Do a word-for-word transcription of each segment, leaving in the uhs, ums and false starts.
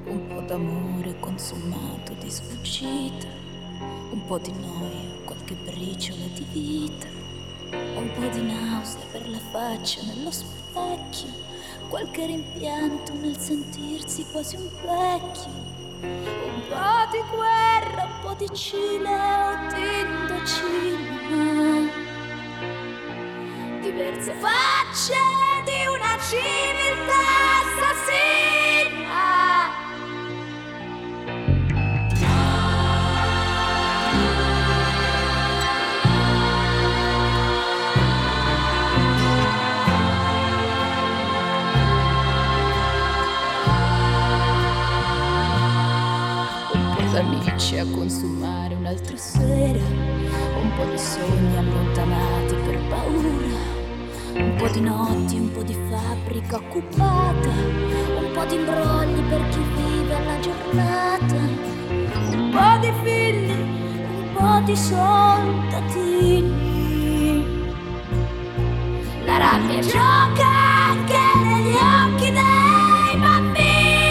Un po' d'amore consumato di sfuggita, un po' di noia, qualche briciola di vita, un po' di nausea per la faccia nello specchio, qualche rimpianto nel sentirsi quasi un vecchio, un po' di guerra, un po' di Cile o di Indocina, diverse facce di una civiltà assassina. Amici a consumare un'altra sera, un po' di sogni allontanati per paura, un po' di notti, un po' di fabbrica occupata, un po' di imbrogli per chi vive alla giornata, un po' di figli, un po' di soldatini. La rabbia gioca anche negli occhi dei bambini.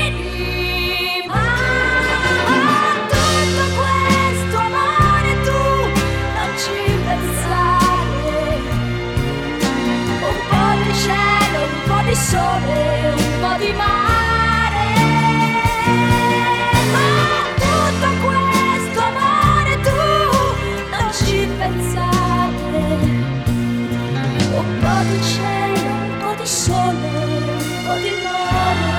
Di sole, un po' di mare, ma tutto questo amore tu non ci pensare. Un po' di cielo, un po' di sole, un po' di mare.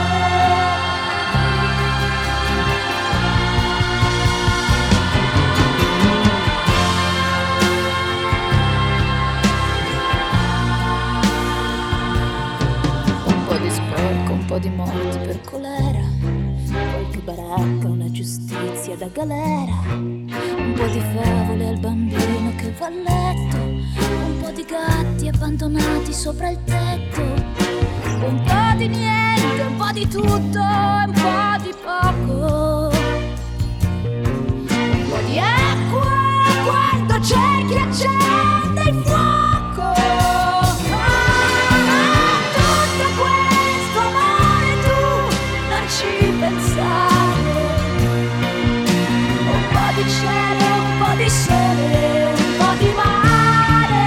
Un po' di morti per colera, qualche baracca, una giustizia da galera, un po' di favole al bambino che va a letto, un po' di gatti abbandonati sopra il tetto, un po' di niente, un po' di tutto e un po' di poco, un po' di acqua quando cerchi accende il fuoco. Un po' di cielo, un po' di sole, un po' di mare,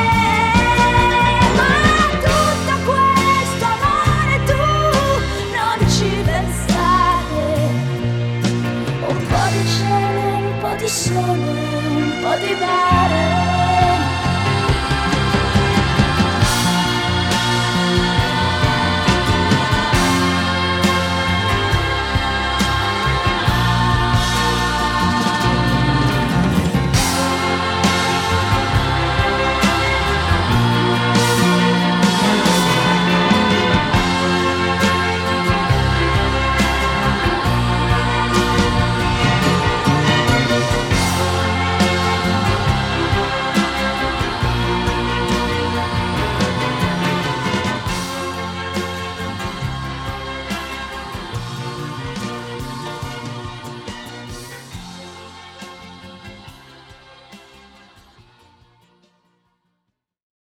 ma tutto questo amore tu non ci pensare. Un po' di cielo, un po' di sole, un po' di mare.